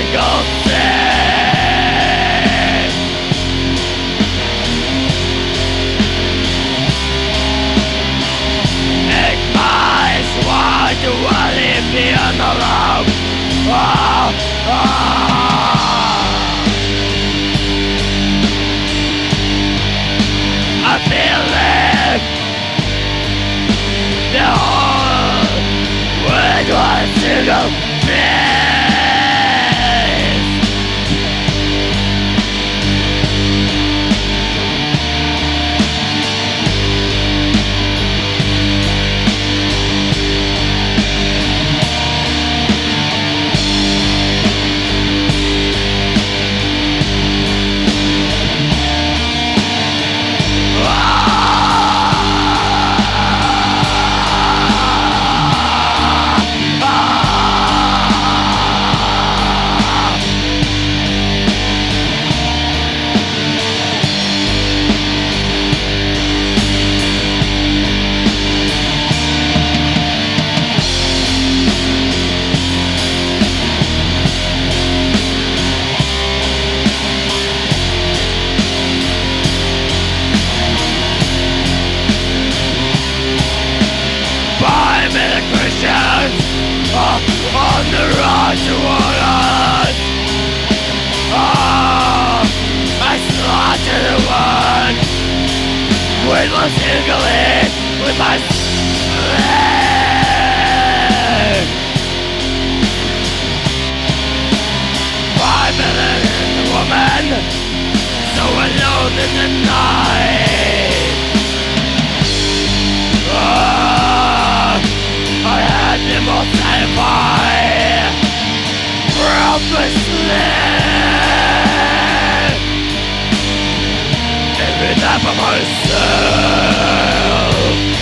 single thing. Ik weiß, why do I leave me alone? I feel it. The whole world was single thing. On the road to us. I slaughtered the one weightless eagling with my slave. 5 minutes, woman, so alone in the night. I had them all satisfied promisely. Every time for myself.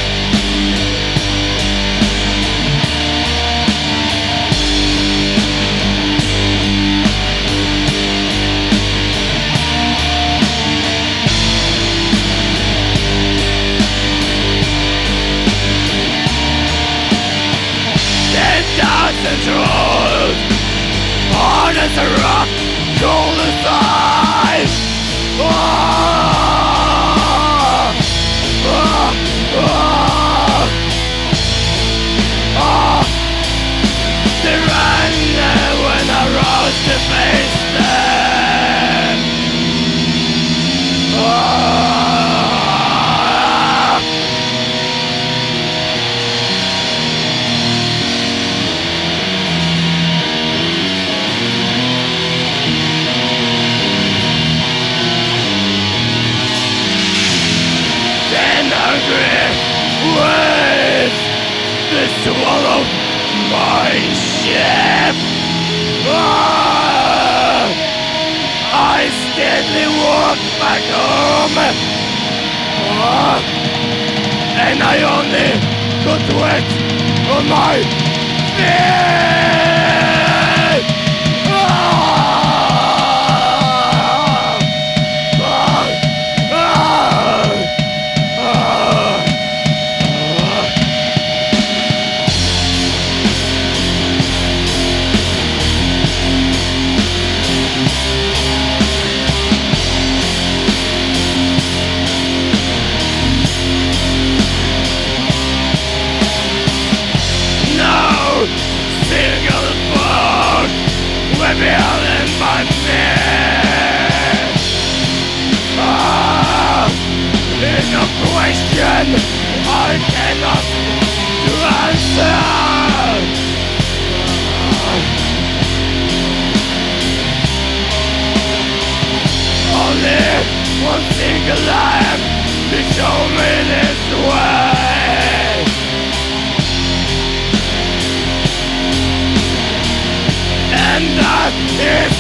Thousands road, hard as a rock, cold as ice. They ran when I rose to face them. With the swallow my ship, I steadily walk back home, and I only got wet on my feet. Single boat with me all in my midst. There's no question I cannot answer. Only one single life to show me this way. And that is